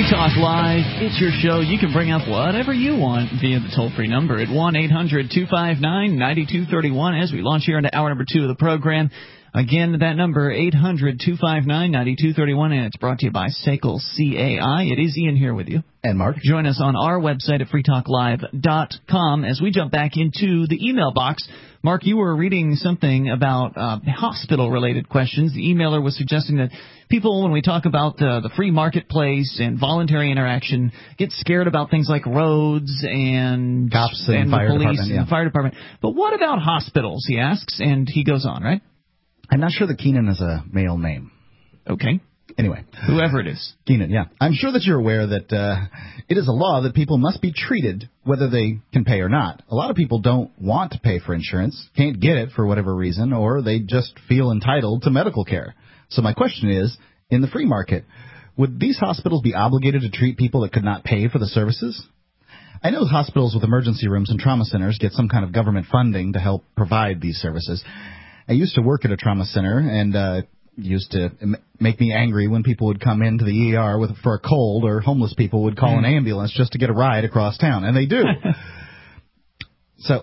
Free Talk Live. It's your show. You can bring up whatever you want via the toll-free number at 1-800-259-9231 as we launch here into hour number 2 of the program. Again, that number, 800-259-9231, and it's brought to you by SACL CAI. It is Ian here with you. And Mark. Join us on our website at freetalklive.com as we jump back into the email box. Mark, you were reading something about hospital-related questions. The emailer was suggesting that people, when we talk about the free marketplace and voluntary interaction, get scared about things like roads and cops and the fire police department, and fire department. But what about hospitals, he asks, and he goes on, right? I'm not sure that Keenan is a male name. Okay. Anyway. Whoever it is. Keenan, yeah. I'm sure that you're aware that it is a law that people must be treated whether they can pay or not. A lot of people don't want to pay for insurance, can't get it for whatever reason, or they just feel entitled to medical care. So my question is, in the free market, would these hospitals be obligated to treat people that could not pay for the services? I know hospitals with emergency rooms and trauma centers get some kind of government funding to help provide these services. I used to work at a trauma center, and used to make me angry when people would come into the ER for a cold, or homeless people would call an ambulance just to get a ride across town, and they do. So,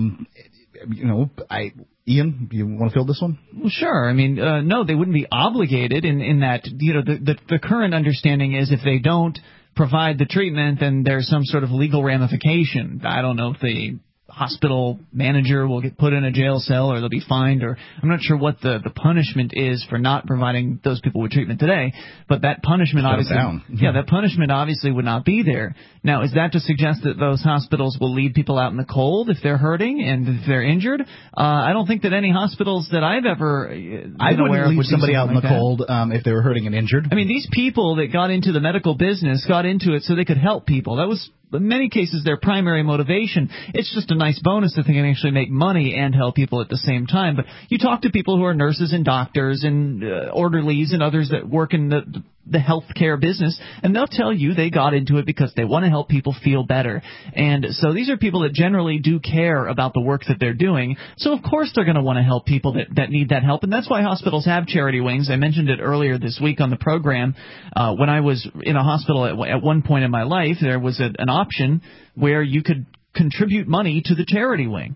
Ian, you want to fill this one? Well, sure. I mean, no, they wouldn't be obligated in that, the current understanding is if they don't provide the treatment, then there's some sort of legal ramification. I don't know if the hospital manager will get put in a jail cell or they'll be fined, or I'm not sure what the punishment is for not providing those people with treatment today, but that punishment that punishment obviously would not be there. Now, is that to suggest that those hospitals will leave people out in the cold if they're hurting and if they're injured? I don't think that any hospitals that I've ever I wouldn't leave somebody out in the cold if they were hurting and injured. I mean, these people that got into the medical business got into it so they could help people. That was, in many cases, their primary motivation. It's just a nice bonus that they can actually make money and help people at the same time. But you talk to people who are nurses and doctors and orderlies and others that work in the healthcare business, and they'll tell you they got into it because they want to help people feel better. And so these are people that generally do care about the work that they're doing. So, of course, they're going to want to help people that need that help. And that's why hospitals have charity wings. I mentioned it earlier this week on the program. When I was in a hospital at one point in my life, there was an option where you could contribute money to the charity wing.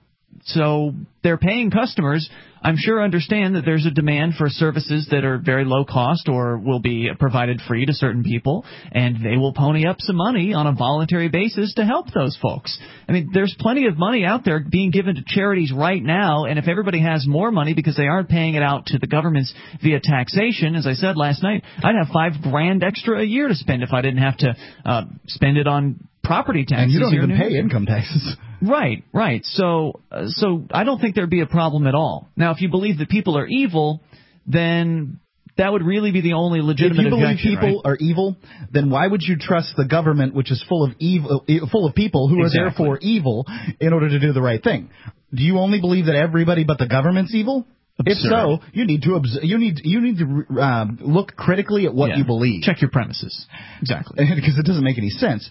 So their paying customers, I'm sure, understand that there's a demand for services that are very low cost or will be provided free to certain people, and they will pony up some money on a voluntary basis to help those folks. I mean, there's plenty of money out there being given to charities right now, and if everybody has more money because they aren't paying it out to the governments via taxation, as I said last night, I'd have $5,000 extra a year to spend if I didn't have to spend it on property taxes. And you don't even pay income taxes. Right. So I don't think there'd be a problem at all. Now, if you believe that people are evil, then that would really be the only legitimate objection. If you believe people are evil, then why would you trust the government, which is full of people who are therefore evil, in order to do the right thing? Do you only believe that everybody but the government's evil? Absurd. If so, you need to look critically at what you believe. Check your premises. Exactly. Because it doesn't make any sense.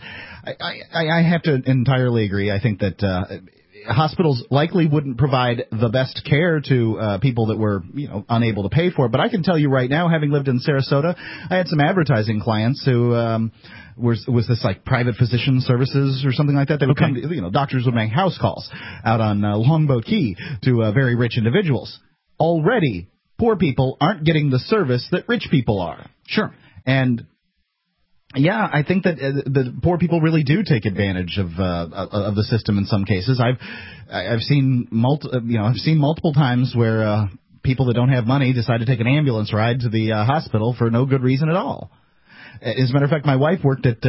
I have to entirely agree. I think that hospitals likely wouldn't provide the best care to people that were unable to pay for it. But I can tell you right now, having lived in Sarasota, I had some advertising clients who was this like private physician services or something like that. They would come to, doctors would make house calls out on Longboat Key to very rich individuals. Already, poor people aren't getting the service that rich people are. Sure. And yeah, I think that the poor people really do take advantage of the system in some cases. I've seen multiple times where people that don't have money decide to take an ambulance ride to the hospital for no good reason at all. As a matter of fact, my wife worked at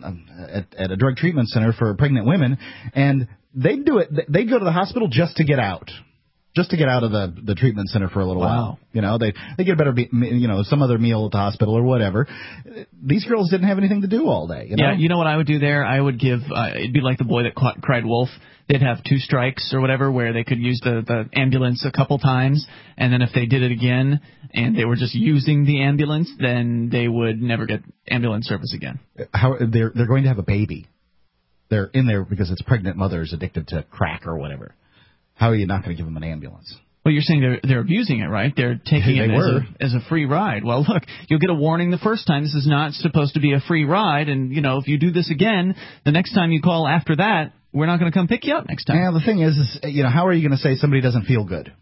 a drug treatment center for pregnant women, and they'd do it. They'd go to the hospital just to get out. Just to get out of the treatment center for a little while. They get a better, some other meal at the hospital or whatever. These girls didn't have anything to do all day. Yeah, you know what I would do there? I would give, it'd be like the boy that cried wolf. They'd have 2 strikes or whatever where they could use the ambulance a couple times, and then if they did it again and they were just using the ambulance, then they would never get ambulance service again. They're going to have a baby. They're in there because it's pregnant mothers addicted to crack or whatever. How are you not going to give them an ambulance? Well, you're saying they're abusing it, right? They're taking it as a free ride. Well, look, you'll get a warning the first time. This is not supposed to be a free ride, and, if you do this again, the next time you call after that, we're not going to come pick you up next time. Yeah, the thing is, how are you going to say somebody doesn't feel good?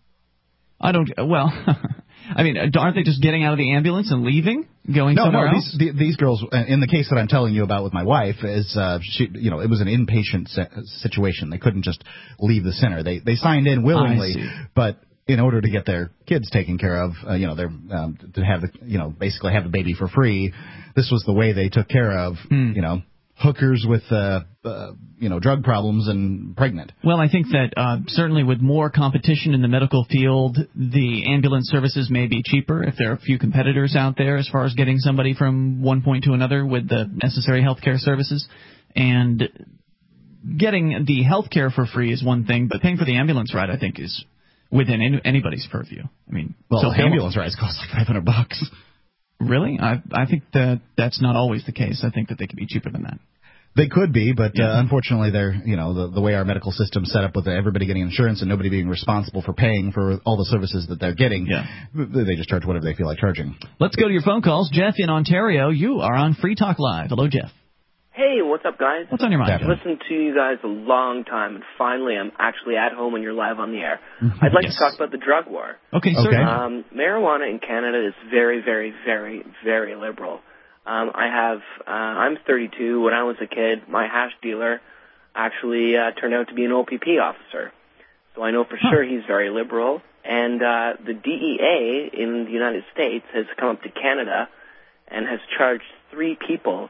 Well, I mean, aren't they just getting out of the ambulance and leaving, going somewhere else? No, these girls, in the case that I'm telling you about with my wife, is it was an inpatient situation. They couldn't just leave the center. They signed in willingly, but in order to get their kids taken care of, to have basically have the baby for free, this was the way they took care of, hookers with, drug problems and pregnant. Well, I think that certainly with more competition in the medical field, the ambulance services may be cheaper if there are a few competitors out there as far as getting somebody from one point to another with the necessary health care services. And getting the health care for free is one thing, but paying for the ambulance ride, I think, is within anybody's purview. I mean, ambulance rides cost like $500. Really? I think that's not always the case. I think that they could be cheaper than that. They could be, but unfortunately, they're the way our medical system's set up with everybody getting insurance and nobody being responsible for paying for all the services that they're getting. Yeah. They just charge whatever they feel like charging. Let's go to your phone calls. Jeff in Ontario, you are on Free Talk Live. Hello, Jeff. Hey, what's up, guys? What's on your mind? I've listened to you guys a long time, and finally I'm actually at home and you're live on the air. I'd like to talk about the drug war. Okay, sir. Marijuana in Canada is very, very, very, very liberal. I'm 32. When I was a kid, my hash dealer actually turned out to be an OPP officer. So I know for sure he's very liberal. And the DEA in the United States has come up to Canada and has charged 3 people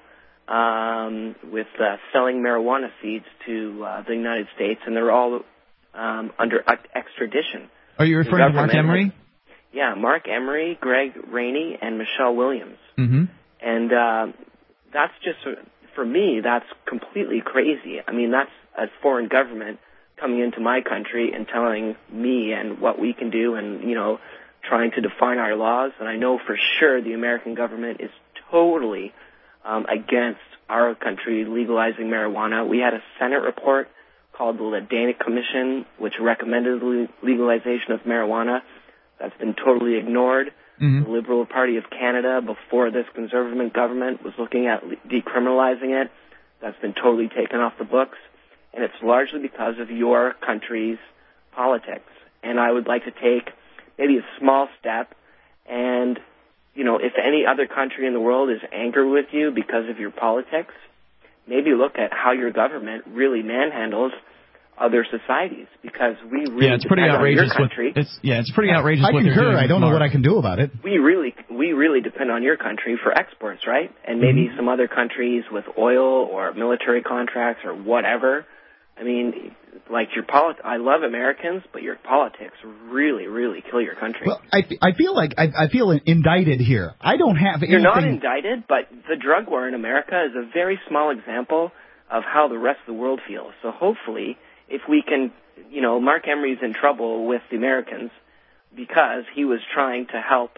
with selling marijuana seeds to the United States, and they're all under extradition. Are you referring to Mark Emery? Yeah, Mark Emery, Greg Rainey, and Michelle Williams. Mm-hmm. And that's just, for me, that's completely crazy. I mean, that's a foreign government coming into my country and telling me and what we can do and, trying to define our laws. And I know for sure the American government is totally against our country legalizing marijuana. We had a Senate report called the Ladanic Commission, which recommended the legalization of marijuana. That's been totally ignored. Mm-hmm. The Liberal Party of Canada, before this Conservative government, was looking at decriminalizing it. That's been totally taken off the books. And it's largely because of your country's politics. And I would like to take maybe a small step and, if any other country in the world is angry with you because of your politics, maybe look at how your government really manhandles other societies, because we really it's pretty outrageous. It's pretty outrageous. I concur. I don't know what I can do about it. We really depend on your country for exports, right? And maybe some other countries with oil or military contracts or whatever. I mean, like I love Americans, but your politics really, really kill your country. Well, I feel indicted here. I don't have anything. You're not indicted, but the drug war in America is a very small example of how the rest of the world feels. So hopefully, if we can, Mark Emery's in trouble with the Americans because he was trying to help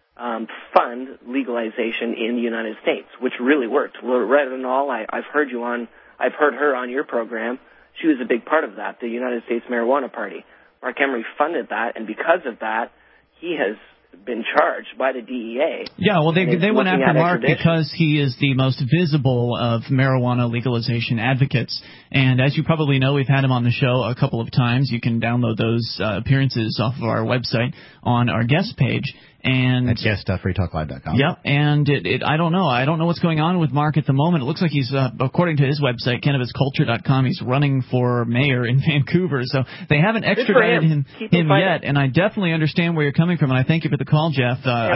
fund legalization in the United States, which really worked. Loretta and all, I've heard her on your program. She was a big part of that, the United States Marijuana Party. Mark Emery funded that, and because of that, he has been charged by the DEA. Yeah, well, they went after Mark because he is the most visible of marijuana legalization advocates. And as you probably know, we've had him on the show a couple of times. You can download those appearances off of our website on our guest page. And at guest.freetalklive.com. Yep, and I don't know. I don't know what's going on with Mark at the moment. It looks like he's, according to his website, cannabisculture.com, he's running for mayor in Vancouver. So they haven't extradited him yet, and I definitely understand where you're coming from, and I thank you for the call, Jeff.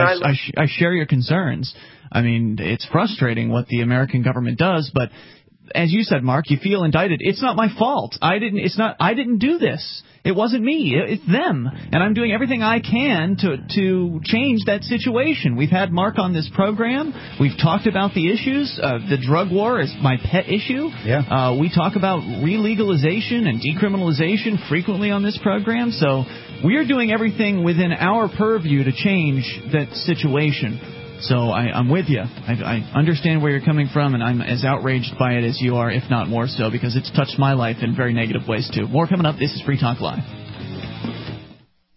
I share your concerns. I mean, it's frustrating what the American government does, but as you said, Mark, you feel indicted. It's not my fault. I didn't do this. It wasn't me. It's them. And I'm doing everything I can to change that situation. We've had Mark on this program. We've talked about the issues. The drug war is my pet issue. Yeah. We talk about re-legalization and decriminalization frequently on this program. So we're doing everything within our purview to change that situation. So I'm with you. I understand where you're coming from, and I'm as outraged by it as you are, if not more so, because it's touched my life in very negative ways, too. More coming up. This is Free Talk Live.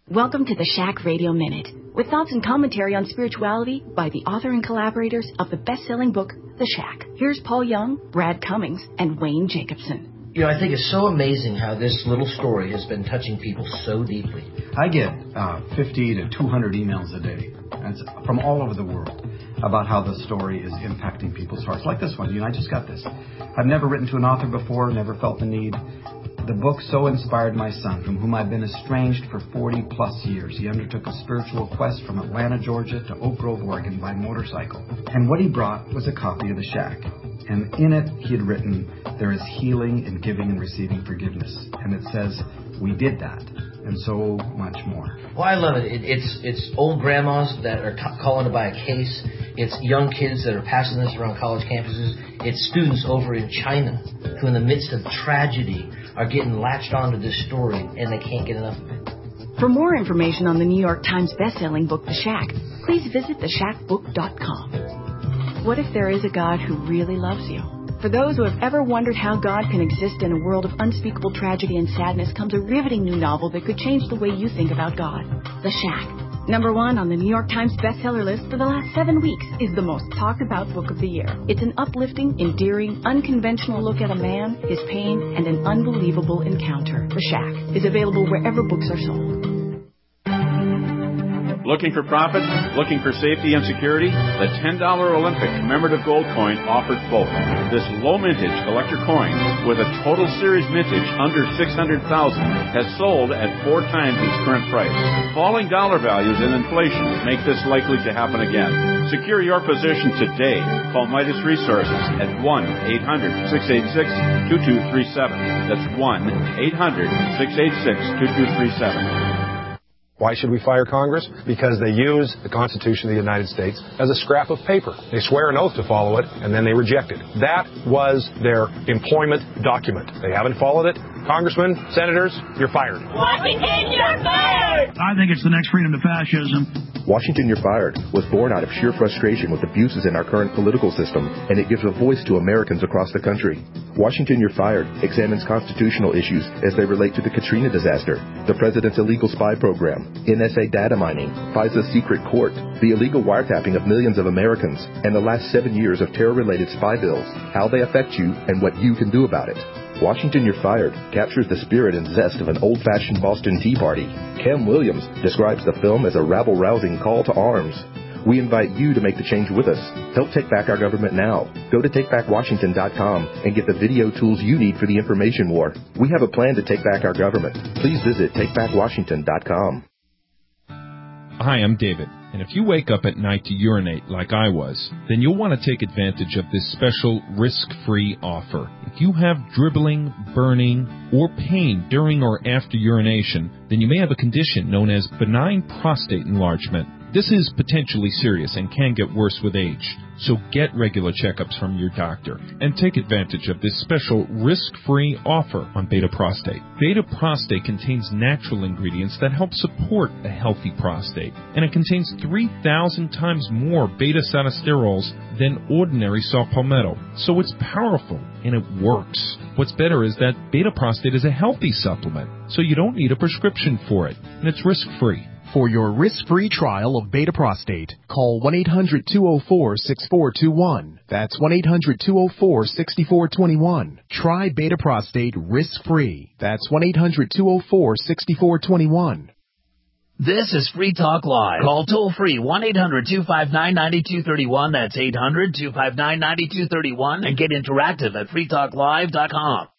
Welcome to the Shack Radio Minute, with thoughts and commentary on spirituality by the author and collaborators of the best-selling book, The Shack. Here's Paul Young, Brad Cummings, and Wayne Jacobson. You know, I think it's so amazing how this little story has been touching people so deeply. I get 50 to 200 emails a day from all over the world about how the story is impacting people's hearts. Like this one, I just got this. I've never written to an author before, never felt the need. The book so inspired my son, from whom I've been estranged for 40-plus years. He undertook a spiritual quest from Atlanta, Georgia to Oak Grove, Oregon by motorcycle. And what he brought was a copy of The Shack. And in it, he had written, "There is healing in giving and receiving forgiveness." And it says, we did that, and so much more. Well, I love it. It's old grandmas that are calling to buy a case. It's young kids that are passing this around college campuses. It's students over in China who, in the midst of tragedy, are getting latched onto this story, and they can't get enough of it. For more information on the New York Times bestselling book, The Shack, please visit theshackbook.com. What if there is a God who really loves you? For those who have ever wondered how God can exist in a world of unspeakable tragedy and sadness, comes a riveting new novel that could change the way you think about God. The Shack, #1 on the New York Times bestseller list for the last 7 weeks, is the most talked about book of the year. It's an uplifting, endearing, unconventional look at a man, his pain, and an unbelievable encounter. The Shack is available wherever books are sold. Looking for profit? Looking for safety and security? The $10 Olympic commemorative gold coin offers both. This low mintage collector coin, with a total series mintage under $600,000, has sold at 4 times its current price. Falling dollar values and inflation make this likely to happen again. Secure your position today. Call Midas Resources at 1-800-686-2237. That's 1-800-686-2237. Why should we fire Congress? Because they use the Constitution of the United States as a scrap of paper. They swear an oath to follow it, and then they reject it. That was their employment document. They haven't followed it. Congressmen, senators, you're fired. Washington, you're fired! I think it's the next freedom to fascism. Washington, You're Fired was born out of sheer frustration with abuses in our current political system, and it gives a voice to Americans across the country. Washington, You're Fired examines constitutional issues as they relate to the Katrina disaster, the president's illegal spy program, NSA data mining, FISA's secret court, the illegal wiretapping of millions of Americans, and the last 7 years of terror-related spy bills, how they affect you, and what you can do about it. Washington, You're Fired captures the spirit and zest of an old-fashioned Boston Tea Party. Kem Williams describes the film as a rabble-rousing call to arms. We invite you to make the change with us. Help take back our government now. Go to TakeBackWashington.com and get the video tools you need for the information war. We have a plan to take back our government. Please visit TakeBackWashington.com. Hi, I'm David, and if you wake up at night to urinate like I was, then you'll want to take advantage of this special risk-free offer. If you have dribbling, burning, or pain during or after urination, then you may have a condition known as benign prostate enlargement. This is potentially serious and can get worse with age, so get regular checkups from your doctor and take advantage of this special risk-free offer on Beta Prostate. Beta Prostate contains natural ingredients that help support a healthy prostate, and it contains 3,000 times more beta-sinosterols than ordinary saw palmetto, so it's powerful and it works. What's better is that Beta Prostate is a healthy supplement, so you don't need a prescription for it, and it's risk-free. For your risk-free trial of Beta Prostate, call 1-800-204-6421. That's 1-800-204-6421. Try Beta Prostate risk-free. That's 1-800-204-6421. This is Free Talk Live. Call toll-free 1-800-259-9231. That's 800-259-9231. And get interactive at freetalklive.com.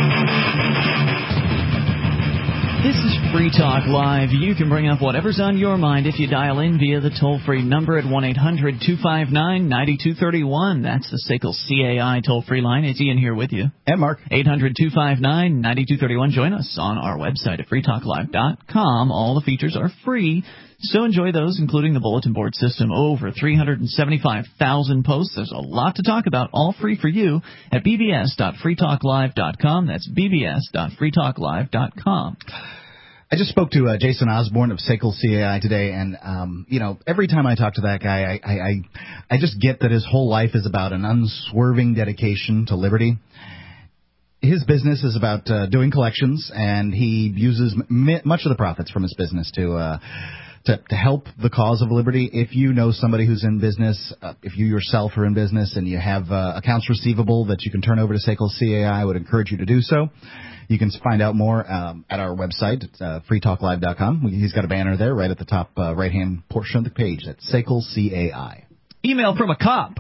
This is Free Talk Live. You can bring up whatever's on your mind if you dial in via the toll-free number at 1-800-259-9231. That's the SACL CAI toll-free line. It's Ian here with you. And Mark. 800-259-9231. Join us on our website at freetalklive.com. All the features are free, so enjoy those, including the bulletin board system. Over 375,000 posts. There's a lot to talk about, all free for you at bbs.freetalklive.com. That's bbs.freetalklive.com. I just spoke to Jason Osborne of SACL CAI today, and, every time I talk to that guy, I just get that his whole life is about an unswerving dedication to liberty. his business is about doing collections, and he uses much of the profits from his business to help the cause of liberty. If you know somebody who's in business, if you yourself are in business and you have accounts receivable that you can turn over to SACL CAI, I would encourage you to do so. You can find out more at our website, freetalklive.com. He's got a banner there right at the top right-hand portion of the page. That's SACL CAI. Email from a cop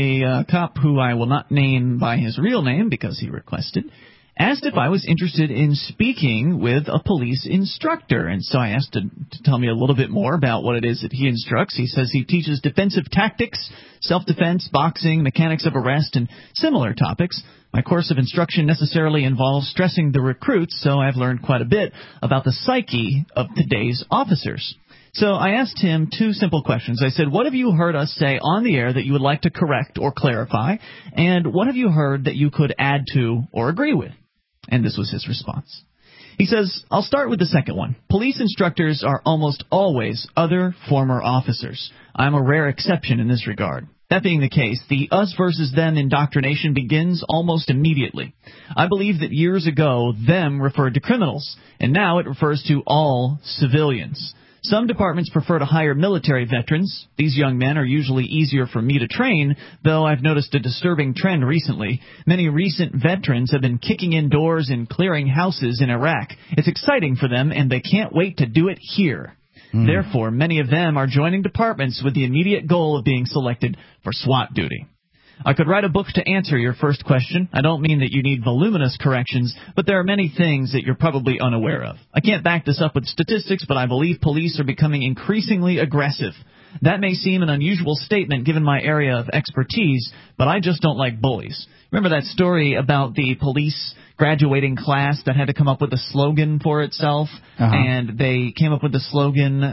who I will not name by his real name because he requested, asked if I was interested in speaking with a police instructor. And so I asked to tell me a little bit more about what it is that he instructs. He says he teaches defensive tactics, self-defense, boxing, mechanics of arrest, and similar topics. My course of instruction necessarily involves stressing the recruits, so I've learned quite a bit about the psyche of today's officers. So I asked him two simple questions. I said, what have you heard us say on the air that you would like to correct or clarify? And what have you heard that you could add to or agree with? And this was his response. He says, I'll start with the second one. Police instructors are almost always other former officers. I'm a rare exception in this regard. That being the case, the us versus them indoctrination begins almost immediately. I believe that years ago, them referred to criminals, and now it refers to all civilians. Some departments prefer to hire military veterans. These young men are usually easier for me to train, though I've noticed a disturbing trend recently. Many recent veterans have been kicking in doors and clearing houses in Iraq. It's exciting for them, and they can't wait to do it here. Therefore, many of them are joining departments with the immediate goal of being selected for SWAT duty. I could write a book to answer your first question. I don't mean that you need voluminous corrections, but there are many things that you're probably unaware of. I can't back this up with statistics, but I believe police are becoming increasingly aggressive. That may seem an unusual statement given my area of expertise, but I just don't like bullies. Remember that story about the police graduating class that had to come up with a slogan for itself? And they came up with the slogan,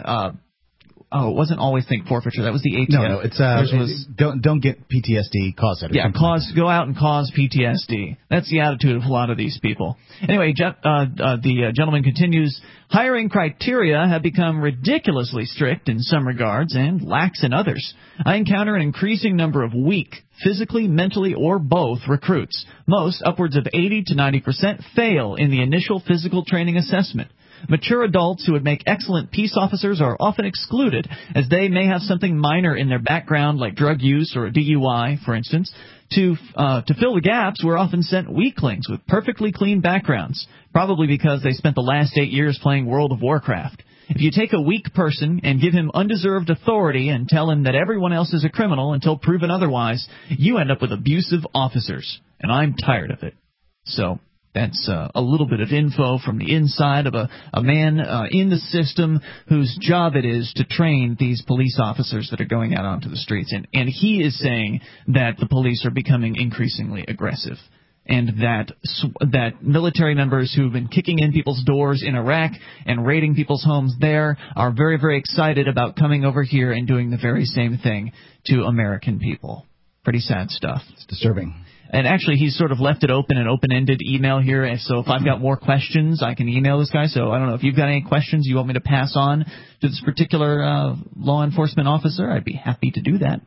it wasn't always think forfeiture. That was the ATF. No, it's don't get PTSD, cause it. Yeah, go out and cause PTSD. That's the attitude of a lot of these people. Anyway, the gentleman continues, hiring criteria have become ridiculously strict in some regards and lax in others. I encounter an increasing number of weak, physically, mentally, or both recruits. Most, upwards of 80 to 90%, fail in the initial physical training assessment. Mature adults who would make excellent peace officers are often excluded, as they may have something minor in their background, like drug use or a DUI, for instance. To fill the gaps, we're often sent weaklings with perfectly clean backgrounds, probably because they spent the last 8 years playing World of Warcraft. If you take a weak person and give him undeserved authority and tell him that everyone else is a criminal until proven otherwise, you end up with abusive officers, and I'm tired of it. So that's a little bit of info from the inside of a man in the system whose job it is to train these police officers that are going out onto the streets. And he is saying that the police are becoming increasingly aggressive, and that military members who have been kicking in people's doors in Iraq and raiding people's homes there are very, very excited about coming over here and doing the very same thing to American people. Pretty sad stuff. It's disturbing. And actually, he's sort of left it open, an open-ended email here. And so if I've got more questions, I can email this guy. So I don't know if you've got any questions you want me to pass on to this particular law enforcement officer. I'd be happy to do that.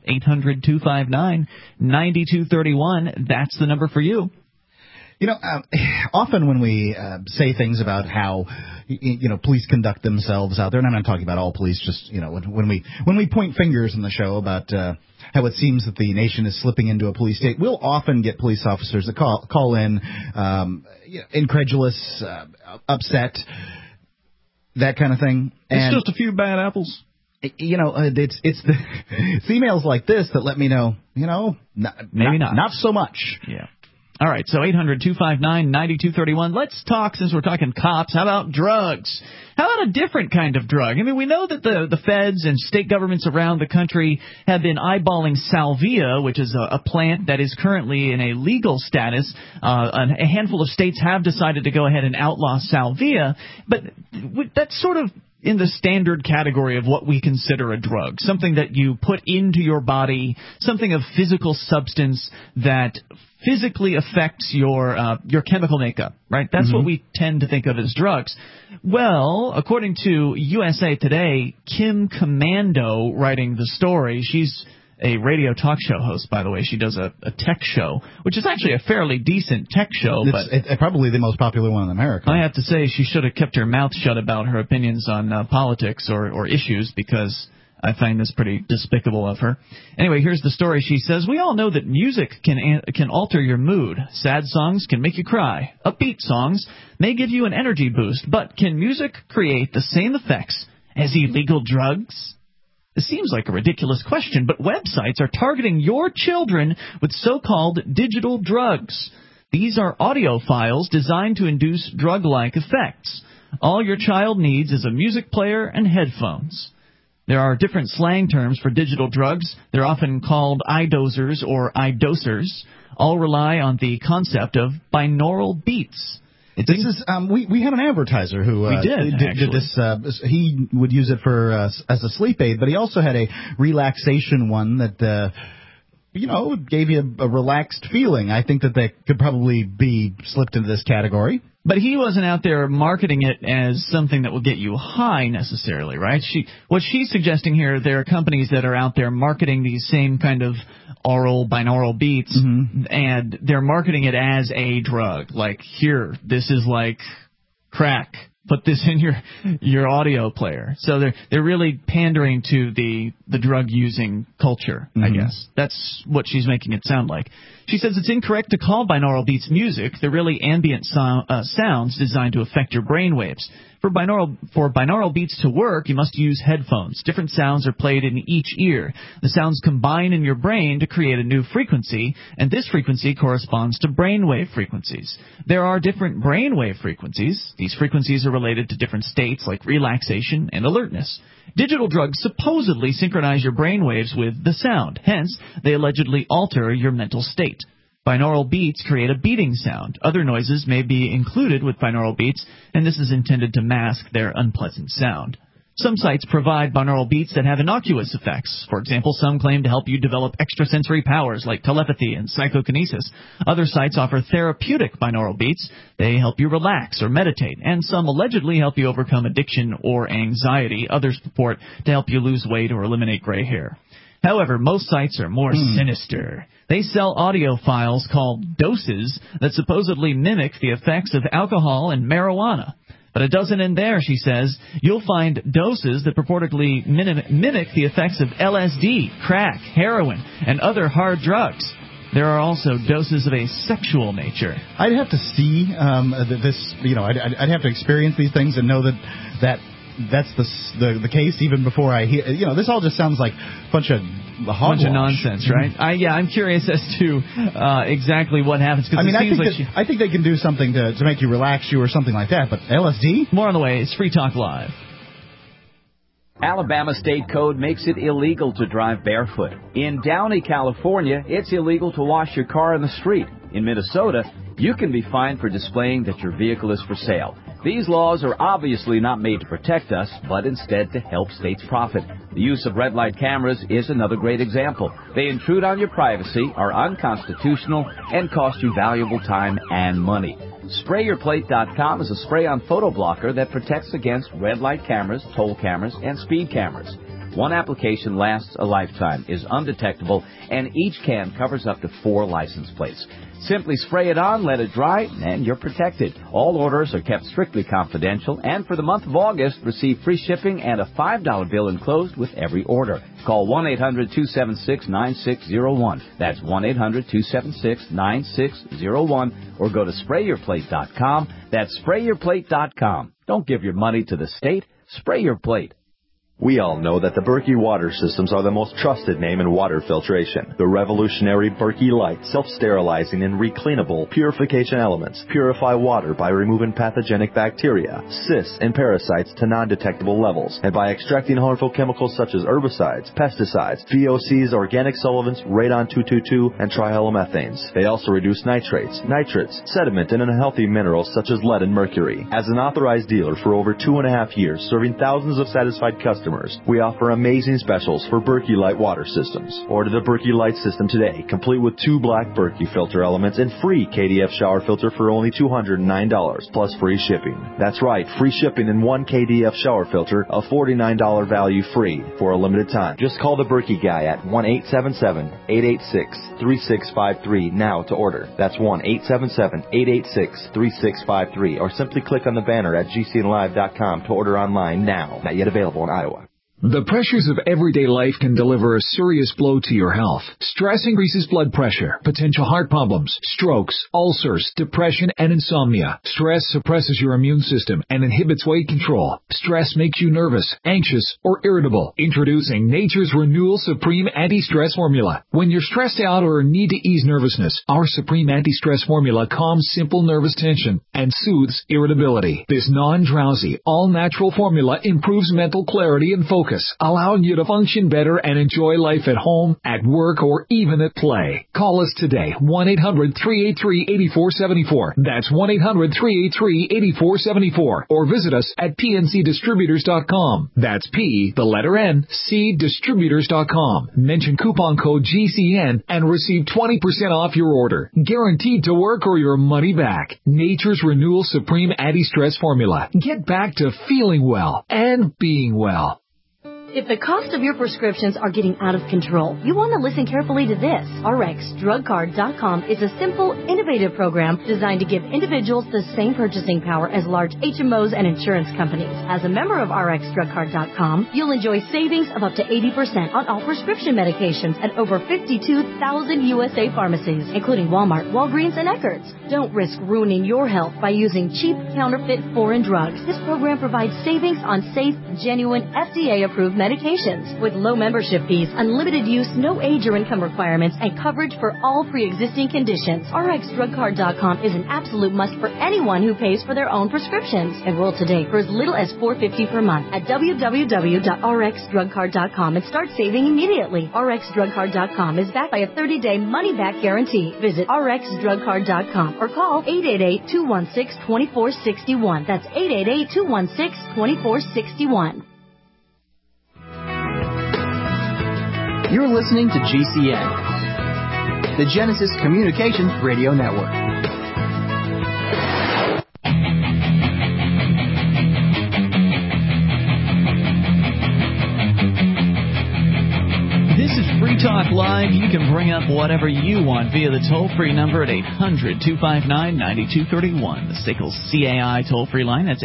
800-259-9231. That's the number for you. You know, often when we say things about how, police conduct themselves out there, and I'm not talking about all police, just, when we point fingers in the show about how it seems that the nation is slipping into a police state, we'll often get police officers that call in incredulous, upset, that kind of thing. It's just a few bad apples. It's emails like this that let me know, maybe not. Not so much. Yeah. All right, so 800-259-9231. Let's talk, since we're talking cops, how about drugs? How about a different kind of drug? I mean, we know that the feds and state governments around the country have been eyeballing salvia, which is a plant that is currently in a legal status. A handful of states have decided to go ahead and outlaw salvia, but that's sort of in the standard category of what we consider a drug, something that you put into your body, something of physical substance that physically affects your chemical makeup, right? That's what we tend to think of as drugs. Well, according to USA Today, Kim Commando writing the story, she's a radio talk show host, by the way. She does a tech show, which is actually a fairly decent tech show. It's probably the most popular one in America. I have to say she should have kept her mouth shut about her opinions on politics or issues, because I find this pretty despicable of her. Anyway, here's the story. She says, we all know that music can alter your mood. Sad songs can make you cry. Upbeat songs may give you an energy boost. But can music create the same effects as illegal drugs? It seems like a ridiculous question, but websites are targeting your children with so-called digital drugs. These are audio files designed to induce drug-like effects. All your child needs is a music player and headphones. There are different slang terms for digital drugs. They're often called iDosers or iDosers. All rely on the concept of binaural beats. We had an advertiser who did this. He would use it for as a sleep aid, but he also had a relaxation one that gave you a relaxed feeling. I think that could probably be slipped into this category. But he wasn't out there marketing it as something that will get you high necessarily, right? What she's suggesting here, there are companies that are out there marketing these same kind of binaural beats, and they're marketing it as a drug. Like, here, this is like crack. Put this in your audio player. So they're really pandering to the drug using culture, I guess. That's what she's making it sound like. She says it's incorrect to call binaural beats music. They're really ambient sounds designed to affect your brain waves. For binaural beats to work, you must use headphones. Different sounds are played in each ear. The sounds combine in your brain to create a new frequency, and this frequency corresponds to brainwave frequencies. There are different brainwave frequencies. These frequencies are related to different states like relaxation and alertness. Digital drugs supposedly synchronize your brainwaves with the sound. Hence, they allegedly alter your mental state. Binaural beats create a beating sound. Other noises may be included with binaural beats, and this is intended to mask their unpleasant sound. Some sites provide binaural beats that have innocuous effects. For example, some claim to help you develop extrasensory powers like telepathy and psychokinesis. Other sites offer therapeutic binaural beats. They help you relax or meditate, and some allegedly help you overcome addiction or anxiety. Others purport to help you lose weight or eliminate gray hair. However, most sites are more sinister. They sell audio files called doses that supposedly mimic the effects of alcohol and marijuana. But it doesn't end there, she says. You'll find doses that purportedly mimic the effects of LSD, crack, heroin, and other hard drugs. There are also doses of a sexual nature. I'd have to see this, I'd have to experience these things and know that's the case even before I hear. This all just sounds like a bunch of nonsense, right? I'm curious as to exactly what happens. I think they can do something to make you relax you or something like that. But LSD? More on the way. It's Free Talk Live. Alabama state code makes it illegal to drive barefoot. In Downey, California, it's illegal to wash your car in the street. In Minnesota, you can be fined for displaying that your vehicle is for sale. These laws are obviously not made to protect us, but instead to help states profit. The use of red light cameras is another great example. They intrude on your privacy, are unconstitutional, and cost you valuable time and money. SprayYourPlate.com is a spray-on photo blocker that protects against red light cameras, toll cameras, and speed cameras. One application lasts a lifetime, is undetectable, and each can covers up to 4 license plates. Simply spray it on, let it dry, and you're protected. All orders are kept strictly confidential, and for the month of August, receive free shipping and a $5 bill enclosed with every order. Call 1-800-276-9601. That's 1-800-276-9601, or go to SprayYourPlate.com. That's SprayYourPlate.com. Don't give your money to the state. Spray your plate. We all know that the Berkey water systems are the most trusted name in water filtration. The revolutionary Berkey Light self-sterilizing and recleanable purification elements purify water by removing pathogenic bacteria, cysts, and parasites to non-detectable levels, and by extracting harmful chemicals such as herbicides, pesticides, VOCs, organic solvents, radon-222, and trihalomethanes. They also reduce nitrates, nitrates, sediment, and unhealthy minerals such as lead and mercury. As an authorized dealer for over 2.5 years, serving thousands of satisfied customers customers. We offer amazing specials for Berkey Light water systems. Order the Berkey Light system today, complete with 2 black Berkey filter elements and free KDF shower filter for only $209 plus free shipping. That's right, free shipping and 1 KDF shower filter, a $49 value free for a limited time. Just call the Berkey guy at 1-877-886-3653 now to order. That's 1-877-886-3653, or simply click on the banner at gcnlive.com to order online now. Not yet available in Iowa. The pressures of everyday life can deliver a serious blow to your health. Stress increases blood pressure, potential heart problems, strokes, ulcers, depression, and insomnia. Stress suppresses your immune system and inhibits weight control. Stress makes you nervous, anxious, or irritable. Introducing Nature's Renewal Supreme Anti-Stress Formula. When you're stressed out or need to ease nervousness, our Supreme Anti-Stress Formula calms simple nervous tension and soothes irritability. This non-drowsy, all-natural formula improves mental clarity and focus, allowing you to function better and enjoy life at home, at work, or even at play. Call us today, 1-800-383-8474. That's 1-800-383-8474. Or visit us at pncdistributors.com. That's P, the letter N, cdistributors.com. Mention coupon code GCN and receive 20% off your order. Guaranteed to work or your money back. Nature's Renewal Supreme Anti-Stress Formula. Get back to feeling well and being well. If the cost of your prescriptions are getting out of control, you want to listen carefully to this. RxDrugCard.com is a simple, innovative program designed to give individuals the same purchasing power as large HMOs and insurance companies. As a member of RxDrugCard.com, you'll enjoy savings of up to 80% on all prescription medications at over 52,000 USA pharmacies, including Walmart, Walgreens, and Eckerd's. Don't risk ruining your health by using cheap, counterfeit, foreign drugs. This program provides savings on safe, genuine, FDA-approved medications with low membership fees, unlimited use, no age or income requirements, and coverage for all pre-existing conditions. RxDrugCard.com is an absolute must for anyone who pays for their own prescriptions. Enroll today for as little as $4.50 per month at www.rxdrugcard.com and start saving immediately. RxDrugCard.com is backed by a 30-day money-back guarantee. Visit RxDrugCard.com or call 888-216-2461. That's 888-216-2461. You're listening to GCN, the Genesis Communications Radio Network. This is Free Talk Live. You can bring up whatever you want via the toll-free number at 800-259-9231. The SACL CAI toll-free line. That's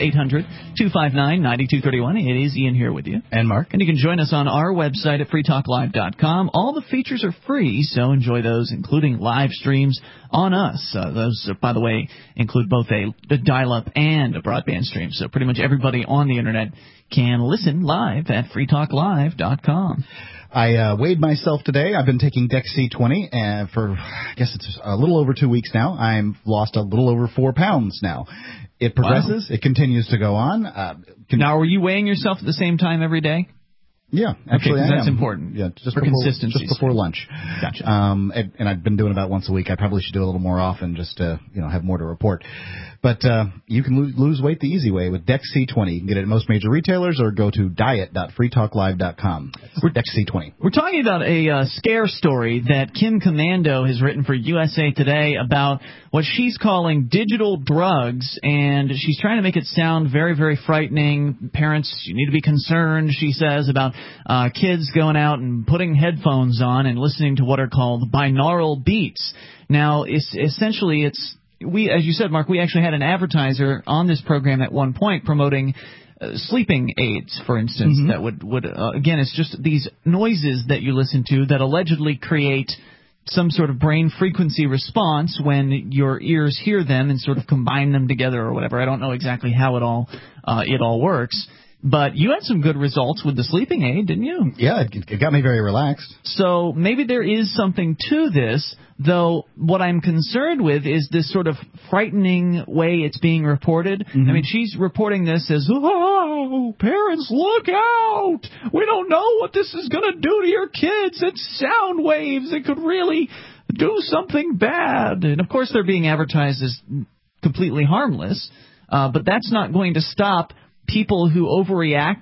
800-259-9231. It is Ian here with you. And Mark. And you can join us on our website at freetalklive.com. All the features are free, so enjoy those, including live streams on us. Those, by the way, include both a dial-up and a broadband stream. So pretty much everybody on the Internet can listen live at freetalklive.com. I weighed myself today. I've been taking Dex-C20 and for, I guess it's a little over 2 weeks now. I've lost a little over 4 pounds now. It progresses. Wow. It continues to go on. Now, are you weighing yourself at the same time every day? Yeah, actually, okay, that's important. Yeah, just for consistency. Just before lunch. Gotcha. And I've been doing about once a week. I probably should do a little more often, just to have more to report. But you can lose weight the easy way with Dex-C20. You can get it at most major retailers or go to diet.freetalklive.com. We're Dex-C20. We're talking about a scare story that Kim Commando has written for USA Today about what she's calling digital drugs, and she's trying to make it sound very, very frightening. Parents, you need to be concerned, she says, about kids going out and putting headphones on and listening to what are called binaural beats. Now, essentially, as you said, Mark, we actually had an advertiser on this program at one point promoting sleeping aids, for instance, that would again, it's just these noises that you listen to that allegedly create some sort of brain frequency response when your ears hear them and sort of combine them together or whatever. I don't know exactly how it all works. But you had some good results with the sleeping aid, didn't you? Yeah, it got me very relaxed. So maybe there is something to this, though what I'm concerned with is this sort of frightening way it's being reported. I mean, she's reporting this as, oh, parents, look out! We don't know what this is going to do to your kids. It's sound waves. It could really do something bad. And, of course, they're being advertised as completely harmless, but that's not going to stop people who overreact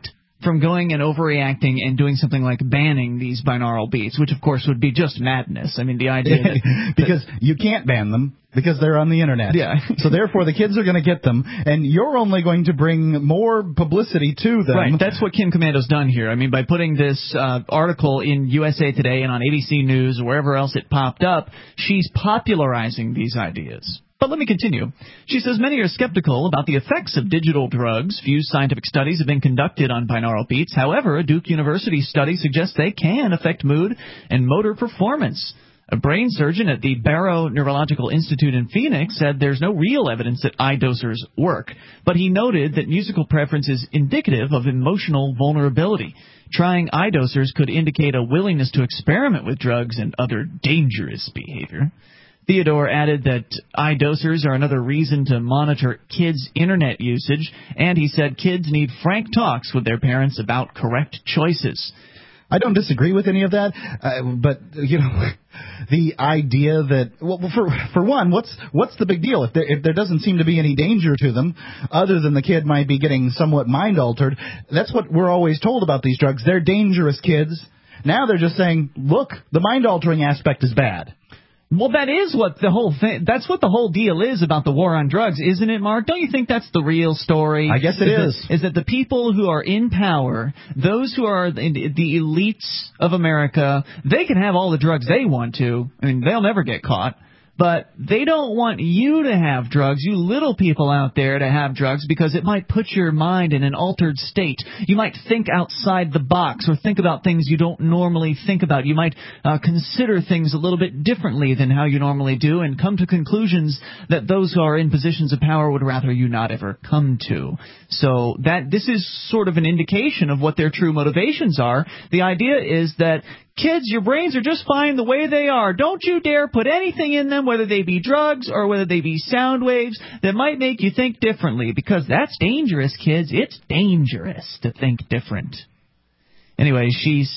from going and overreacting and doing something like banning these binaural beats, which of course would be just madness. I mean, the idea that... because you can't ban them. Because they're on the internet. Yeah. So therefore the kids are going to get them, and you're only going to bring more publicity to them. Right. That's what Kim Komando's done here. I mean, by putting this article in USA Today and on ABC News or wherever else it popped up, she's popularizing these ideas. But let me continue. She says many are skeptical about the effects of digital drugs. Few scientific studies have been conducted on binaural beats. However, a Duke University study suggests they can affect mood and motor performance. A brain surgeon at the Barrow Neurological Institute in Phoenix said there's no real evidence that eye dosers work, but he noted that musical preference is indicative of emotional vulnerability. Trying eye dosers could indicate a willingness to experiment with drugs and other dangerous behavior. Theodore added that eye dosers are another reason to monitor kids' internet usage, and he said kids need frank talks with their parents about correct choices. I don't disagree with any of that, but you know, the idea that, well, for one, what's the big deal if there doesn't seem to be any danger to them, other than the kid might be getting somewhat mind altered? That's what we're always told about these drugs. They're dangerous, kids. Now they're just saying, look, the mind altering aspect is bad. Well, that is what the whole thing. That's what the whole deal is about the war on drugs, isn't it, Mark? Don't you think that's the real story? I guess it is. Is that the people who are in power, those who are the elites of America, they can have all the drugs they want to. I mean, they'll never get caught. But they don't want you to have drugs, you little people out there to have drugs, because it might put your mind in an altered state. You might think outside the box or think about things you don't normally think about. You might consider things a little bit differently than how you normally do and come to conclusions that those who are in positions of power would rather you not ever come to. So this is sort of an indication of what their true motivations are. The idea is that kids, your brains are just fine the way they are. Don't you dare put anything in them, whether they be drugs or whether they be sound waves, that might make you think differently, because that's dangerous, kids. It's dangerous to think different. Anyway,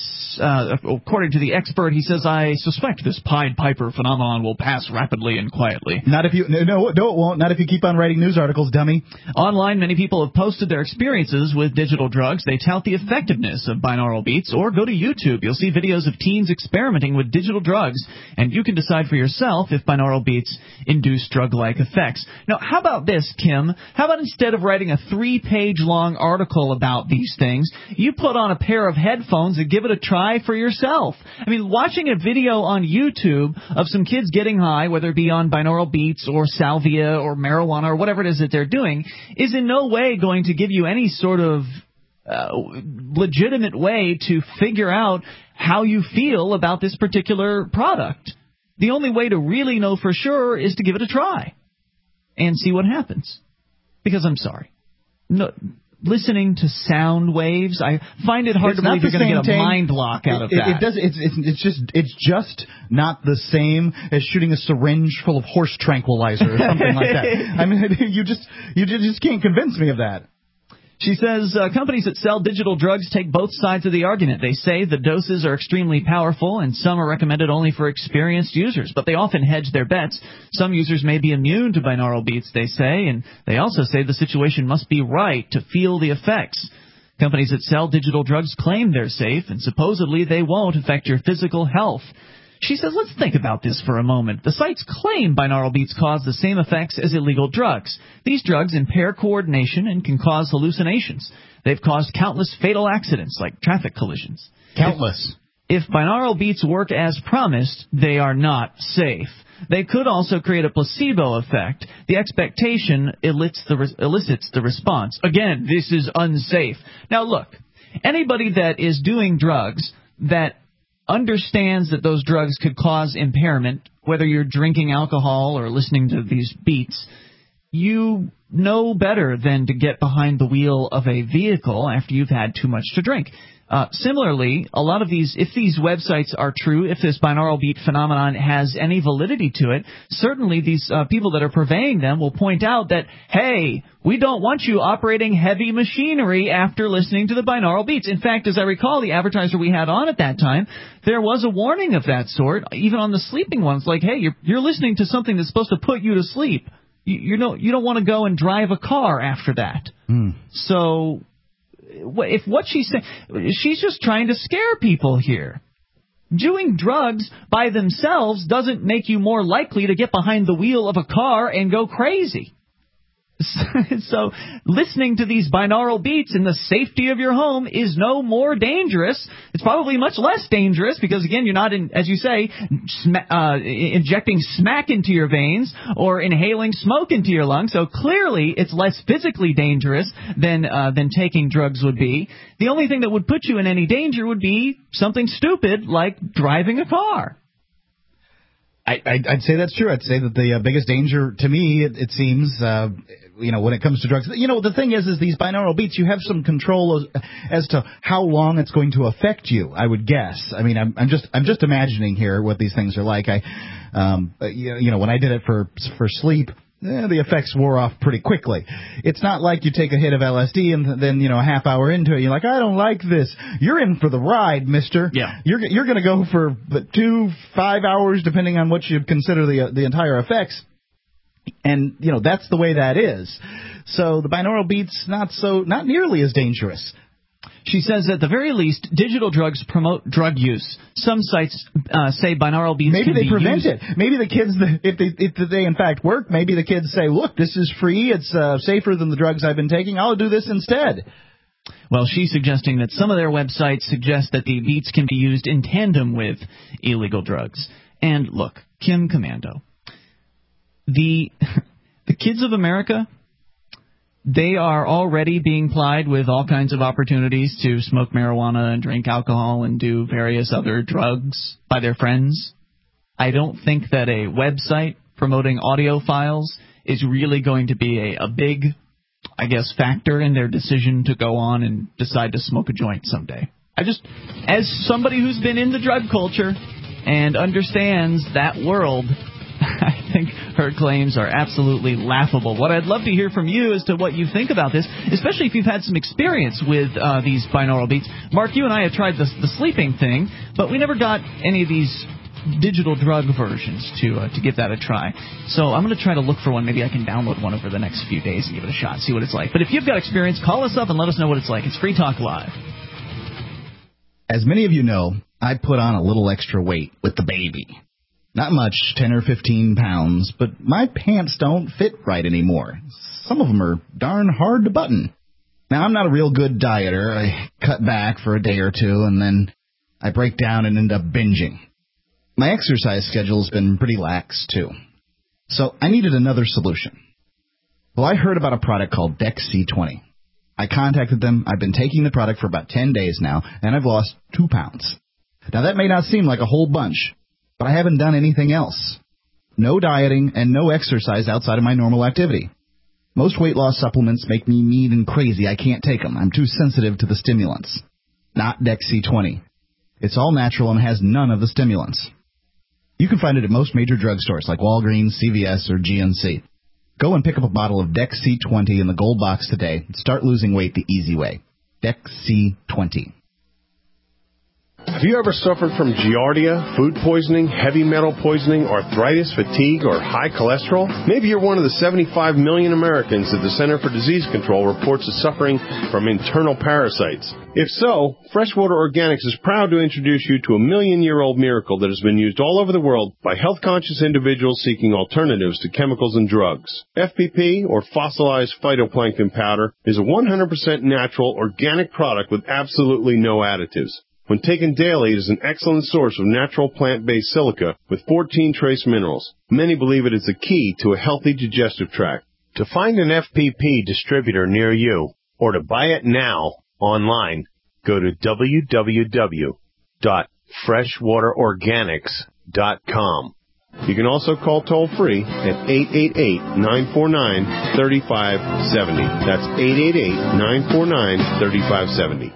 according to the expert, he says, I suspect this Pied Piper phenomenon will pass rapidly and quietly. No, it won't. Not if you keep on writing news articles, dummy. Online, many people have posted their experiences with digital drugs. They tout the effectiveness of binaural beats, or go to YouTube. You'll see videos of teens experimenting with digital drugs, and you can decide for yourself if binaural beats induce drug-like effects. Now, how about this, Kim? How about instead of writing a 3-page long article about these things, you put on a pair of headphones and give it a try for yourself. I mean, watching a video on YouTube of some kids getting high, whether it be on binaural beats or salvia or marijuana or whatever it is that they're doing, is in no way going to give you any sort of legitimate way to figure out how you feel about this particular product. The only way to really know for sure is to give it a try and see what happens. Because I'm sorry. No, listening to sound waves, I find it hard to believe you're going to get a mind lock out of that. It's just not the same as shooting a syringe full of horse tranquilizer or something like that. I mean, you just can't convince me of that. She says companies that sell digital drugs take both sides of the argument. They say the doses are extremely powerful and some are recommended only for experienced users, but they often hedge their bets. Some users may be immune to binaural beats, they say, and they also say the situation must be right to feel the effects. Companies that sell digital drugs claim they're safe, and supposedly they won't affect your physical health. She says, let's think about this for a moment. The sites claim binaural beats cause the same effects as illegal drugs. These drugs impair coordination and can cause hallucinations. They've caused countless fatal accidents, like traffic collisions. Countless. If binaural beats work as promised, they are not safe. They could also create a placebo effect. The expectation elicits the response. Again, this is unsafe. Now look, anybody that is doing drugs that understands that those drugs could cause impairment, whether you're drinking alcohol or listening to these beats, you know better than to get behind the wheel of a vehicle after you've had too much to drink. Similarly, a lot of these, if these websites are true, if this binaural beat phenomenon has any validity to it, certainly these people that are purveying them will point out that, hey, we don't want you operating heavy machinery after listening to the binaural beats. In fact, as I recall, the advertiser we had on at that time, there was a warning of that sort, even on the sleeping ones, like, hey, you're listening to something that's supposed to put you to sleep. You don't want to go and drive a car after that. So if what she's saying, she's just trying to scare people here. Doing drugs by themselves doesn't make you more likely to get behind the wheel of a car and go crazy. So listening to these binaural beats in the safety of your home is no more dangerous. It's probably much less dangerous because, again, you're not, as you say, injecting smack into your veins or inhaling smoke into your lungs. So clearly it's less physically dangerous than taking drugs would be. The only thing that would put you in any danger would be something stupid like driving a car. I'd say that's true. I'd say that the biggest danger to me, it seems, when it comes to drugs, the thing is these binaural beats, you have some control as to how long it's going to affect you, I would guess. I mean, I'm just imagining here what these things are like. When I did it for sleep, the effects wore off pretty quickly. It's not like you take a hit of LSD and then, a half hour into it, you're like, I don't like this. You're in for the ride, mister. Yeah. You're going to go for 5 hours, depending on what you consider the entire effects. And, that's the way that is. So the binaural beats, not nearly as dangerous. She says, at the very least, digital drugs promote drug use. Some sites say binaural beats maybe can be they prevent used. it. Maybe the kids, if they in fact work, maybe the kids say, look, this is free. It's safer than the drugs I've been taking. I'll do this instead. Well, she's suggesting that some of their websites suggest that the beats can be used in tandem with illegal drugs. And look, Kim Commando, the kids of America, they are already being plied with all kinds of opportunities to smoke marijuana and drink alcohol and do various other drugs by their friends. I don't think that a website promoting audio files is really going to be a big, factor in their decision to go on and decide to smoke a joint someday. As somebody who's been in the drug culture and understands that world, I think her claims are absolutely laughable. What I'd love to hear from you as to what you think about this, especially if you've had some experience with these binaural beats. Mark, you and I have tried the sleeping thing, but we never got any of these digital drug versions to give that a try. So I'm going to try to look for one. Maybe I can download one over the next few days and give it a shot, see what it's like. But if you've got experience, call us up and let us know what it's like. It's Free Talk Live. As many of you know, I put on a little extra weight with the baby. Not much, 10 or 15 pounds, but my pants don't fit right anymore. Some of them are darn hard to button. Now, I'm not a real good dieter. I cut back for a day or two, and then I break down and end up binging. My exercise schedule's been pretty lax, too. So I needed another solution. Well, I heard about a product called DexC20. I contacted them. I've been taking the product for about 10 days now, and I've lost 2 pounds. Now, that may not seem like a whole bunch, but I haven't done anything else. No dieting and no exercise outside of my normal activity. Most weight loss supplements make me mean and crazy. I can't take them. I'm too sensitive to the stimulants. Not DexC20. It's all natural and has none of the stimulants. You can find it at most major drugstores like Walgreens, CVS, or GNC. Go and pick up a bottle of DexC20 in the gold box today and start losing weight the easy way. DexC20. Have you ever suffered from giardia, food poisoning, heavy metal poisoning, arthritis, fatigue, or high cholesterol? Maybe you're one of the 75 million Americans that the Center for Disease Control reports as suffering from internal parasites. If so, Freshwater Organics is proud to introduce you to a million-year-old miracle that has been used all over the world by health-conscious individuals seeking alternatives to chemicals and drugs. FPP, or fossilized phytoplankton powder, is a 100% natural, organic product with absolutely no additives. When taken daily, it is an excellent source of natural plant-based silica with 14 trace minerals. Many believe it is the key to a healthy digestive tract. To find an FPP distributor near you, or to buy it now online, go to www.freshwaterorganics.com. You can also call toll-free at 888-949-3570. That's 888-949-3570.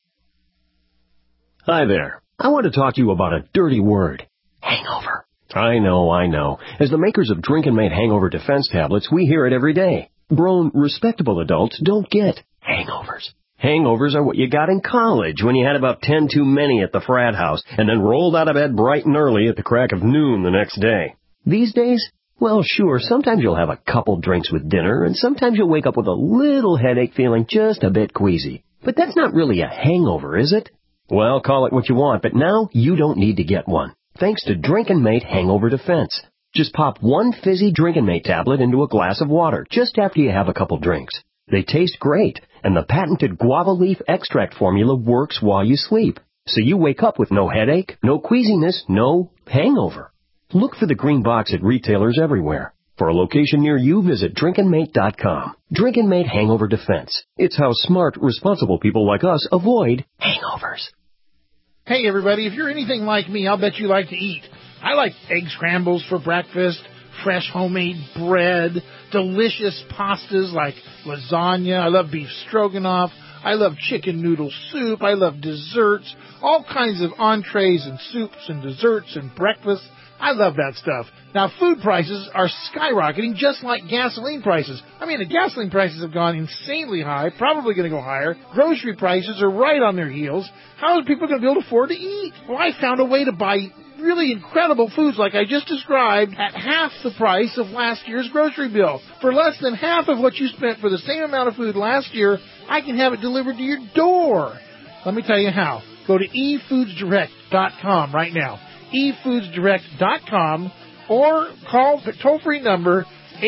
Hi there. I want to talk to you about a dirty word. Hangover. I know. As the makers of Drink and Mate Hangover Defense Tablets, we hear it every day. Grown, respectable adults don't get hangovers. Hangovers are what you got in college when you had about 10 too many at the frat house and then rolled out of bed bright and early at the crack of noon the next day. These days, well, sure, sometimes you'll have a couple drinks with dinner and sometimes you'll wake up with a little headache feeling just a bit queasy. But that's not really a hangover, is it? Well, call it what you want, but now you don't need to get one, thanks to Drinkin' Mate Hangover Defense. Just pop one fizzy Drinkin' Mate tablet into a glass of water just after you have a couple drinks. They taste great, and the patented guava leaf extract formula works while you sleep. So you wake up with no headache, no queasiness, no hangover. Look for the green box at retailers everywhere. For a location near you, visit drinkinmate.com. Drinkin' Mate Hangover Defense. It's how smart, responsible people like us avoid hangovers. Hey, everybody, if you're anything like me, I'll bet you like to eat. I like egg scrambles for breakfast, fresh homemade bread, delicious pastas like lasagna. I love beef stroganoff. I love chicken noodle soup. I love desserts, all kinds of entrees and soups and desserts and breakfast. I love that stuff. Now, food prices are skyrocketing just like gasoline prices. I mean, the gasoline prices have gone insanely high, probably going to go higher. Grocery prices are right on their heels. How are people going to be able to afford to eat? Well, I found a way to buy really incredible foods like I just described at half the price of last year's grocery bill. For less than half of what you spent for the same amount of food last year, I can have it delivered to your door. Let me tell you how. Go to efoodsdirect.com right now. efoodsdirect.com or call the toll-free number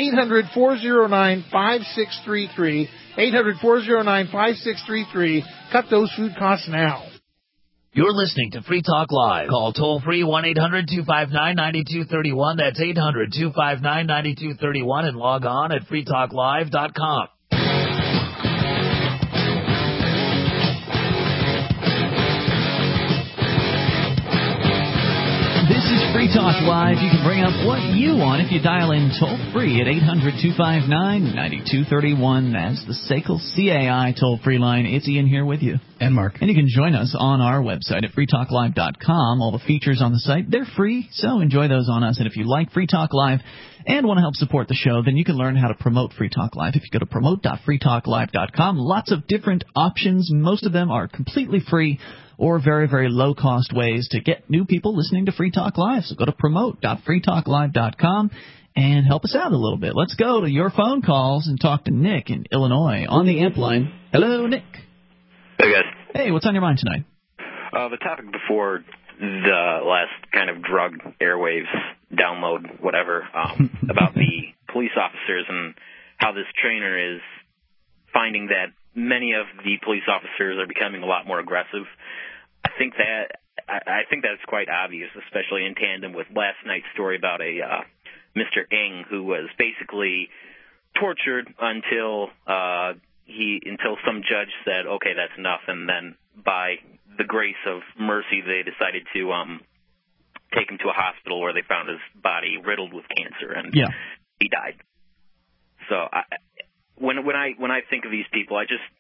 800-409-5633, 800-409-5633. Cut those food costs now. You're listening to Free Talk Live. Call toll-free 1-800-259-9231. That's 800-259-9231 and log on at freetalklive.com. This is Free Talk Live. You can bring up what you want if you dial in toll-free at 800-259-9231. That's the SACL CAI toll-free line. It's Ian here with you. And Mark. And you can join us on our website at freetalklive.com. All the features on the site, they're free, so enjoy those on us. And if you like Free Talk Live and want to help support the show, then you can learn how to promote Free Talk Live. If you go to promote.freetalklive.com, lots of different options. Most of them are completely free or very, very low-cost ways to get new people listening to Free Talk Live. So go to promote.freetalklive.com and help us out a little bit. Let's go to your phone calls and talk to Nick in Illinois on the amp line. Hello, Nick. Hey, guys. Hey, what's on your mind tonight? The topic before the last kind of drug airwaves download, whatever, about the police officers and how this trainer is finding that many of the police officers are becoming a lot more aggressive. I think that's quite obvious, especially in tandem with last night's story about a Mr. Ng who was basically tortured until some judge said, okay, that's enough, and then by the grace of mercy, they decided to take him to a hospital where they found his body riddled with cancer, and he died. So when I think of these people,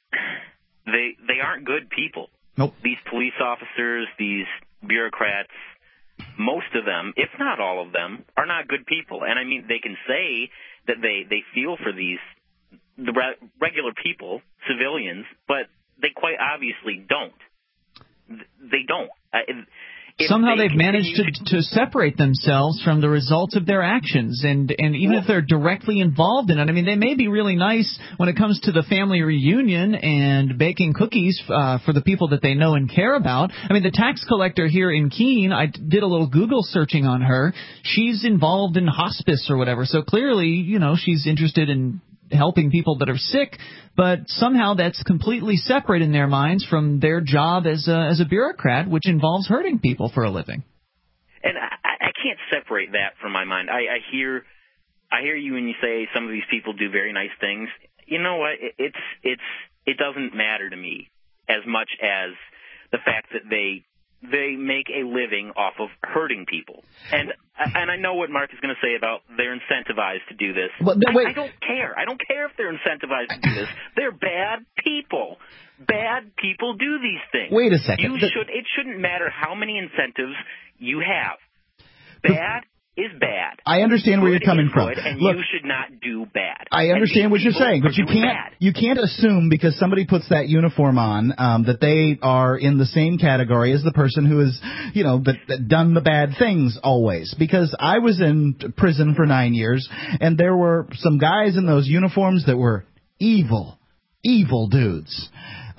they aren't good people. Nope. These police officers, these bureaucrats, most of them, if not all of them, are not good people. And I mean, they can say that they feel for the regular people, civilians, but they quite obviously don't. They don't. Somehow they've managed to separate themselves from the results of their actions, and even if they're directly involved in it, I mean, they may be really nice when it comes to the family reunion and baking cookies for the people that they know and care about. I mean, the tax collector here in Keene, I did a little Google searching on her. She's involved in hospice or whatever, so clearly, you know, she's interested in helping people that are sick, but somehow that's completely separate in their minds from their job as a bureaucrat, which involves hurting people for a living. And I can't separate that from my mind. I hear you when you say some of these people do very nice things. You know what? It doesn't matter to me as much as the fact that they make a living off of hurting people. And I know what Mark is going to say about they're incentivized to do this. But I don't care. I don't care if they're incentivized to do this. They're bad people. Bad people do these things. Wait a second. It shouldn't matter how many incentives you have. Bad is bad. I understand where you're coming from. And Look, you should not do bad. I understand what you're saying, but you can't assume because somebody puts that uniform on that they are in the same category as the person who has, you know, that done the bad things always. Because I was in prison for 9 years, and there were some guys in those uniforms that were evil dudes.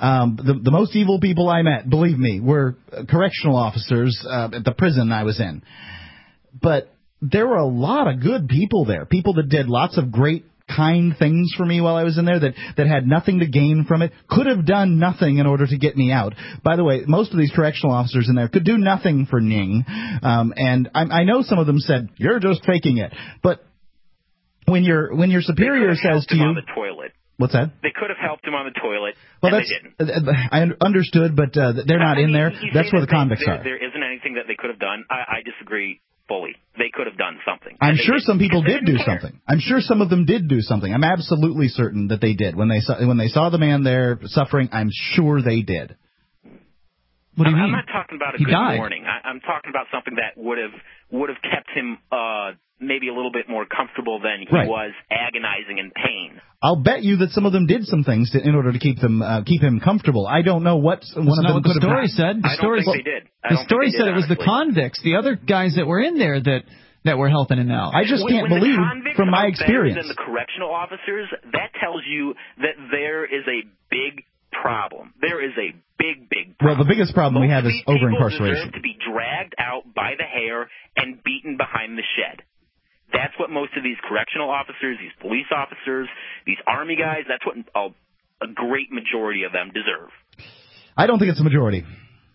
The most evil people I met, believe me, were correctional officers at the prison I was in. But there were a lot of good people there, people that did lots of great, kind things for me while I was in there that had nothing to gain from it, could have done nothing in order to get me out. By the way, most of these correctional officers in there could do nothing for Ning, and I know some of them said, "You're just faking it." But when your superior says to you, on the toilet. What's that? They could have helped him on the toilet, well, and they didn't. I understood, but they're not in there. That's where the convicts are. There isn't anything that they could have done. I disagree fully. They could have done something. I'm sure some people did do something. I'm sure some of them did do something. I'm absolutely certain that they did. When they saw the man there suffering, I'm sure they did. What do you mean? I'm not talking about a good warning. I'm talking about something that would have kept him maybe a little bit more comfortable than he was agonizing in pain. I'll bet you that some of them did some things in order to keep him comfortable. I don't know what one of them could have done. I don't think they did. The story said it was the convicts, the other guys that were in there that were helping him out. I just can't believe, from my experience. When the correctional officers, that tells you that there is a big problem. There is a big problem. Well, the biggest problem we have is over-incarceration. Deserve to be dragged out by the hair and beaten behind the shed. That's what most of these correctional officers, these police officers, these Army guys, that's what a great majority of them deserve. I don't think it's a majority.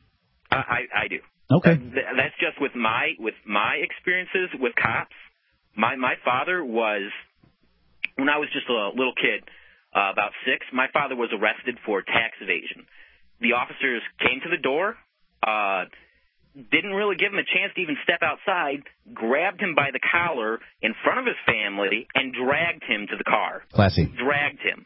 I do. Okay. That's just with my experiences with cops. My father was, when I was just a little kid, about 6, my father was arrested for tax evasion. The officers came to the door, didn't really give him a chance to even step outside, grabbed him by the collar in front of his family, and dragged him to the car. Classy. Dragged him.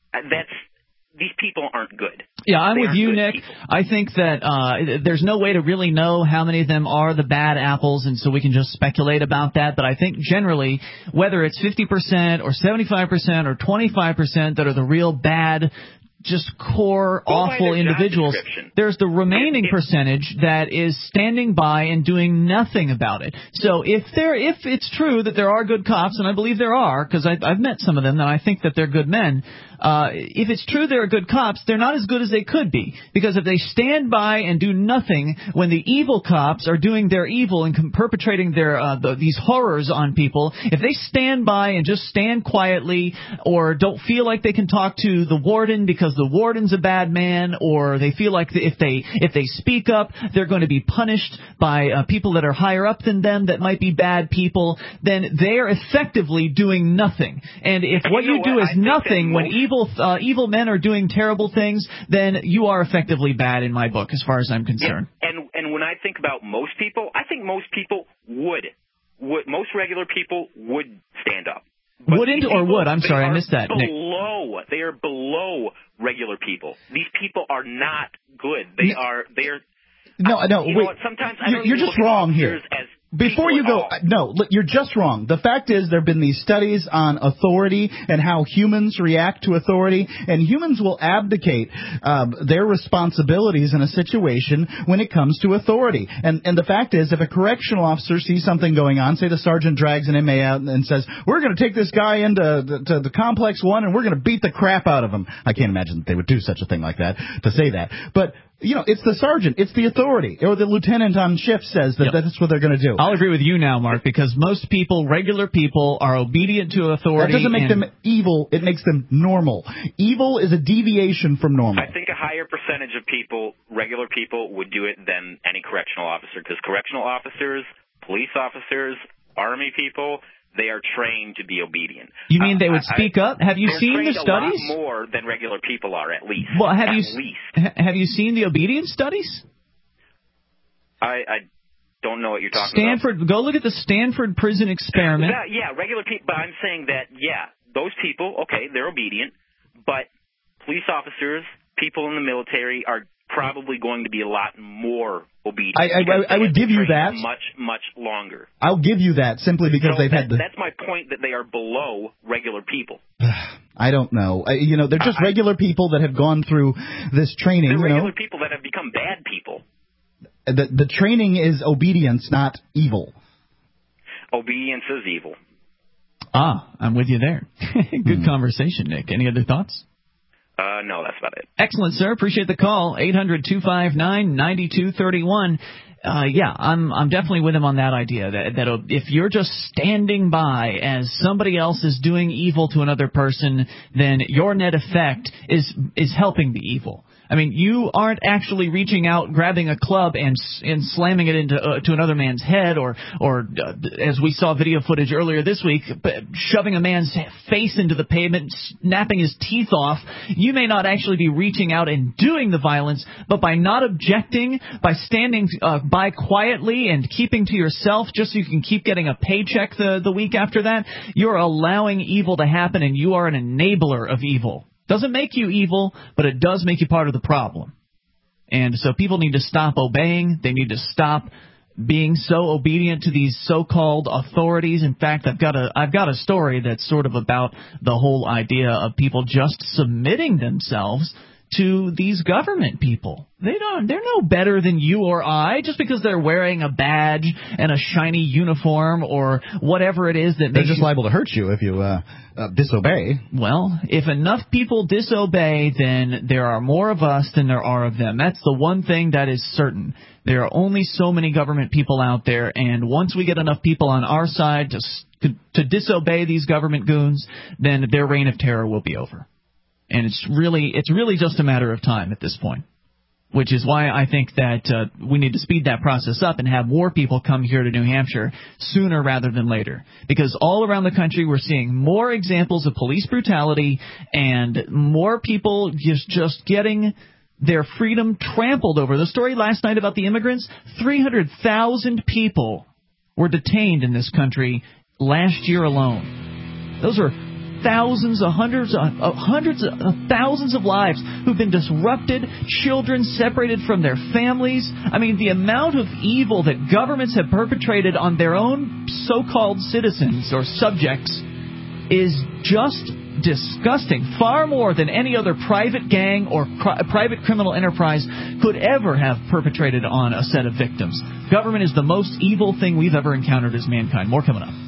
These people aren't good. Yeah, I'm with you, Nick. People. I think that there's no way to really know how many of them are the bad apples, and so we can just speculate about that. But I think generally, whether it's 50% or 75% or 25% that are the real bad, just core awful individuals, there's the remaining percentage that is standing by and doing nothing about it. So if it's true that there are good cops, and I believe there are, because I've met some of them, and I think that they're good men, if it's true there are good cops, they're not as good as they could be. Because if they stand by and do nothing when the evil cops are doing their evil and perpetrating these horrors on people, if they stand by and just stand quietly or don't feel like they can talk to the warden because the warden's a bad man, or they feel like if they speak up they're going to be punished by people that are higher up than them that might be bad people, then they're effectively doing nothing. And if what you do is nothing when evil men are doing terrible things, then you are effectively bad in my book, as far as I'm concerned. Yeah, and when I think about most people, I think most people would most regular people would stand up. But would? I'm sorry, I missed that, Nick. They are below regular people. These people are not good. They are. No, wait. Know what, sometimes you're just wrong here. Before you go, no, you're just wrong. The fact is there have been these studies on authority and how humans react to authority, and humans will abdicate their responsibilities in a situation when it comes to authority. And the fact is, if a correctional officer sees something going on, say the sergeant drags an inmate out and says, we're going to take this guy into the complex 1 and we're going to beat the crap out of him. I can't imagine that they would do such a thing like that, to say that. But it's the sergeant, it's the authority, or the lieutenant on shift says that that's what they're going to do. I'll agree with you now, Mark, because most people, regular people, are obedient to authority. That doesn't make them evil, it makes them normal. Evil is a deviation from normal. I think a higher percentage of people, regular people, would do it than any correctional officer, because correctional officers, police officers, Army people, they are trained to be obedient. You mean they would speak up? Have you seen the studies? A lot more than regular people are, at least. Well, have you seen the obedience studies? I don't know what you're talking about. Go look at the Stanford prison experiment. Yeah, regular people. But I'm saying that, those people, okay, they're obedient, but police officers, people in the military are probably going to be a lot more obedient. I would give you that. Much longer. I'll give you that simply because they've had That's my point, that they are below regular people. I don't know. They're just regular people that have gone through this training. They're regular people that have become bad people. The training is obedience, not evil. Obedience is evil. I'm with you there. Good conversation, Nick. Any other thoughts? No, that's about it. Excellent, sir. Appreciate the call. 800-259-9231. Yeah, I'm definitely with him on that idea that if you're just standing by as somebody else is doing evil to another person, then your net effect is helping the evil. I mean, you aren't actually reaching out, grabbing a club and slamming it into to another man's head, or as we saw video footage earlier this week, shoving a man's face into the pavement, snapping his teeth off. You may not actually be reaching out and doing the violence, but by not objecting, by standing by quietly and keeping to yourself just so you can keep getting a paycheck the week after that, you're allowing evil to happen, and you are an enabler of evil. Doesn't make you evil, but it does make you part of the problem. And so people need to stop obeying. They need to stop being so obedient to these so-called authorities. In fact, I've got a story that's sort of about the whole idea of people just submitting themselves to these government people. They're no better than you or I just because they're wearing a badge and a shiny uniform or whatever it is that they're just liable to hurt you if you disobey. Well, if enough people disobey, then there are more of us than there are of them. That's the one thing that is certain. There are only so many government people out there, and once we get enough people on our side to disobey these government goons, then their reign of terror will be over. And it's really just a matter of time at this point, which is why I think that we need to speed that process up and have more people come here to New Hampshire sooner rather than later. Because all around the country we're seeing more examples of police brutality and more people just getting their freedom trampled over. The story last night about the immigrants, 300,000 people were detained in this country last year alone. Those are hundreds of thousands of lives who've been disrupted, children separated from their families. I mean, the amount of evil that governments have perpetrated on their own so-called citizens or subjects is just disgusting, far more than any other private gang or private criminal enterprise could ever have perpetrated on a set of victims. Government is the most evil thing we've ever encountered as mankind. More coming up.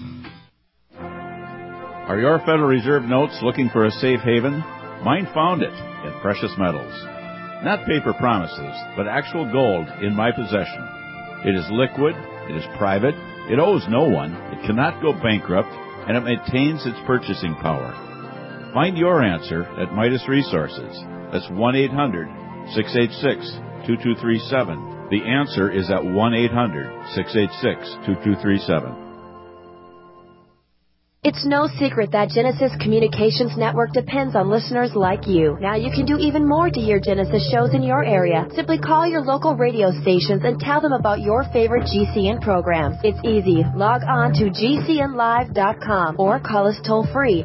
Are your Federal Reserve notes looking for a safe haven? Mine found it in precious metals. Not paper promises, but actual gold in my possession. It is liquid, it is private, it owes no one, it cannot go bankrupt, and it maintains its purchasing power. Find your answer at Midas Resources. That's 1-800-686-2237. The answer is at 1-800-686-2237. It's no secret that Genesis Communications Network depends on listeners like you. Now you can do even more to hear Genesis shows in your area. Simply call your local radio stations and tell them about your favorite GCN programs. It's easy. Log on to GCNlive.com or call us toll-free,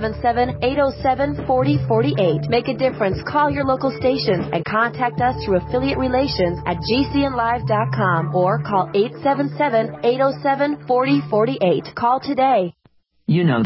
877-807-4048. Make a difference. Call your local stations and contact us through affiliate relations at GCNlive.com or call 877-807-4048. Call today. You know